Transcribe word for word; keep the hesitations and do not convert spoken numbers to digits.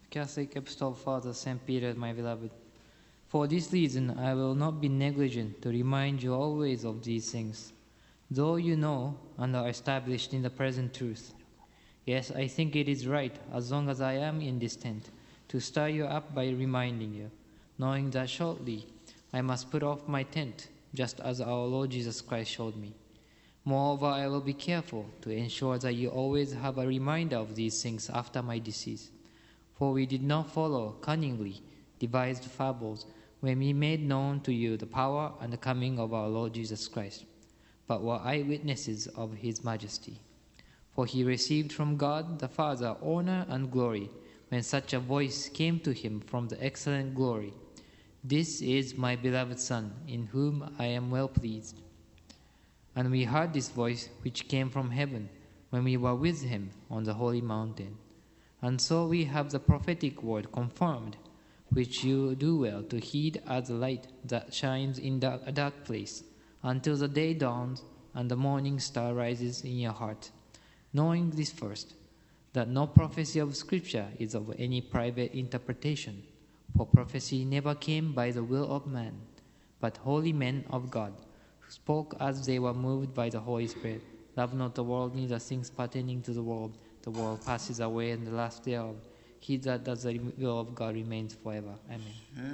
Catholic Apostolic Father Saint Peter, my beloved, for this reason I will not be negligent to remind you always of these things, though you know and are established in the present truth. Yes, I think it is right, as long as I am in this tent, to stir you up by reminding you, knowing that shortly I must put off my tent, just as our Lord Jesus Christ showed me. Moreover, I will be careful to ensure that you always have a reminder of these things after my decease. For we did not follow cunningly devised fables when we made known to you the power and the coming of our Lord Jesus Christ, but were eyewitnesses of his majesty. For he received from God the Father honor and glory when such a voice came to him from the excellent glory, "This is my beloved Son, in whom I am well pleased." And we heard this voice which came from heaven when we were with him on the holy mountain. And so we have the prophetic word confirmed, which you do well to heed as a light that shines in a dark place, until the day dawns and the morning star rises in your heart, knowing this first, that no prophecy of Scripture is of any private interpretation, for prophecy never came by the will of man, but holy men of God, who spoke as they were moved by the Holy Spirit. Love not the world, neither things pertaining to the world. The world passes away, and the last thereof. He that does the will of God remains forever. Amen.